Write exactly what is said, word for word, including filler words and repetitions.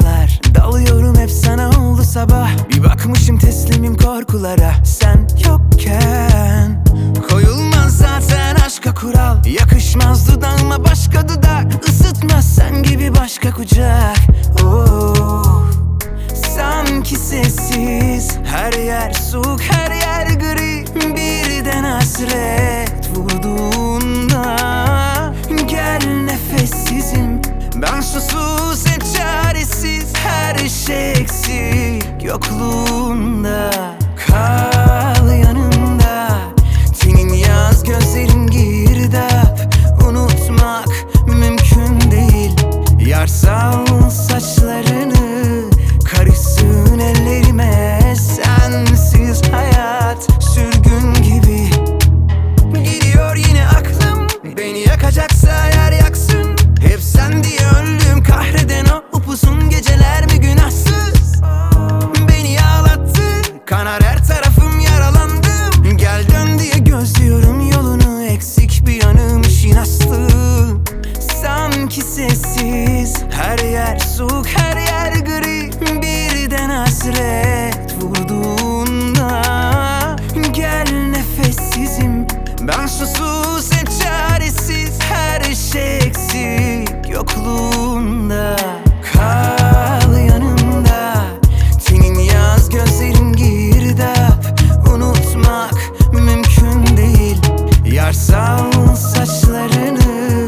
rüyalar. Dalıyorum hep sana oldu sabah. Bir bakmışım teslimim korkulara. Sen yokken koyulmaz zaten aşka kural. Yakışmaz dudağıma başka dudak, ısıtmaz sen gibi başka kucak. Oh, sanki sessiz, her yer soğuk, her yer gri. Birden hasret vurduğunda gel nefessizim. Ben susuz et çaresiz, her şey eksik yokluğunda. Kal yanımda, tenin yaz, gözlerin girdap. Unutmak mümkün değil. Yar sal saçlarını, karışsın ellerime. Sensiz hayat sürgün gibi. Gidiyor yine aklım, beni yakacaksa yer yaksın. Hep sen diye öldüm, kahreden o upuzun geceler mi günahsız? Beni ağlattı, kanar her tarafım, yaralandım. Gel dön diye gözlüyorum yolunu, eksik bir yanım işin aslı. Sanki sessiz, her yer soğuk, her yer gri. Birden hasret vurduğunda gel nefessizim. Ben susuz hep çaresiz, her şey eksik yokluğunda. Kal yanımda, tenin yaz, gözlerin girdap. Unutmak mümkün değil. Yar sal saçlarını,